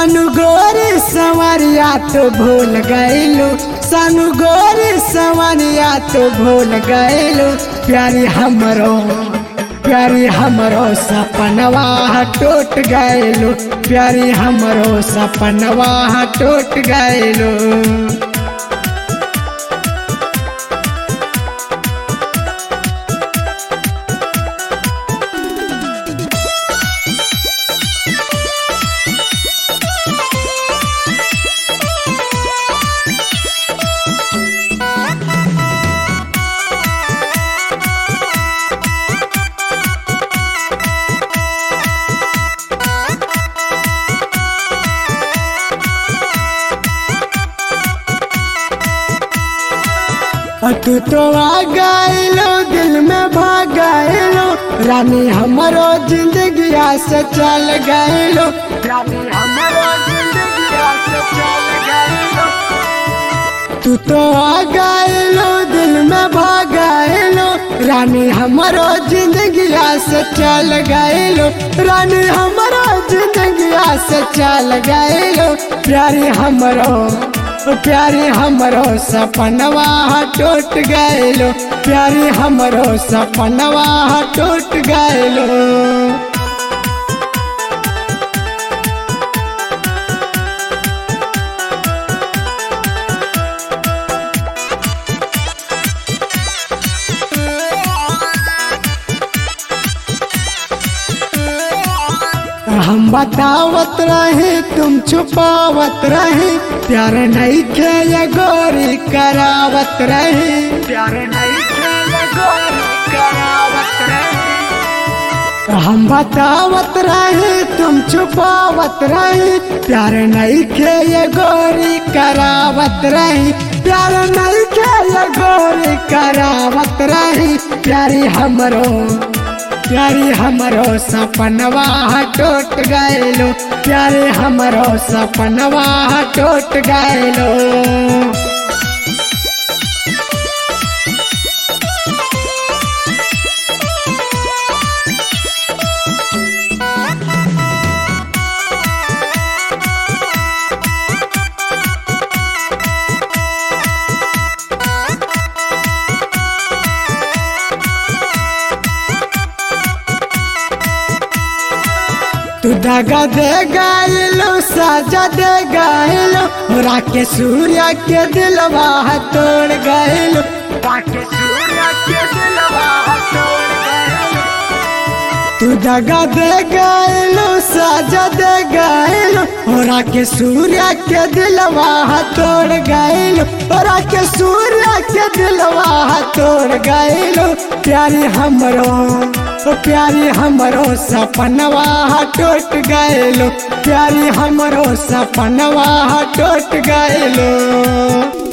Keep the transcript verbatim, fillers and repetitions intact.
सानू गोरी संवरिया तो भूल गईलू, सानू गोरी संवरिया तो भूल गईलू। प्यारी हमरो प्यारी हमरो सपनवा टूट गईलू, प्यारी हमरो सपनवा टूट गईलू। तू तो आ गईलो दिल में भाग गईलो, रानी हमरो जिंदगिया से चल गईलो, रानी हमरो जिंदगिया से चल गईलो। तू तो आ गईलो दिल में भाग गईलो, रानी हमरो जिंदगिया से चल गईलो, रानी हमरो जिंदगिया से चल गईलो। प्यारी हमरो प्यारी हमरो सपनवा टूट गईलो, प्यारी हमरो सपनवा टूट गईलो। हम बतावत रहे तुम छुपावत रहे, प्यार नहीं खे ये गोरी करावत रहे, प्यार नहीं खे ये गोरी करावत रहे। हम बतावत रहे तुम छुपावत रहे, प्यार नहीं खे ये गोरी करावत रहे, प्यार नहीं खे ये गोरी करावत रहे। प्यारी हमरो प्यारी हमरो सपनवा टूट गईलो, प्यारी हमरो सपनवा टूट गईलो। तू दगा दे गईलो, साजा दे गईलो, राके सूर्या के दिलवा तोड़ गईलो, राके सूर्या के दिलवा तोड़ गईलो। तू दगा दे गईलो, साजा दे गईलो, राके सूर्या के दिलवा तोड़ गईलो, राके सूर्या के दिलवा तोड़ गईलो। प्यारी हमरो प्यारी हमरो सपनवा टूट गईलो, प्यारी हमरो सपनवा टूट गईलो।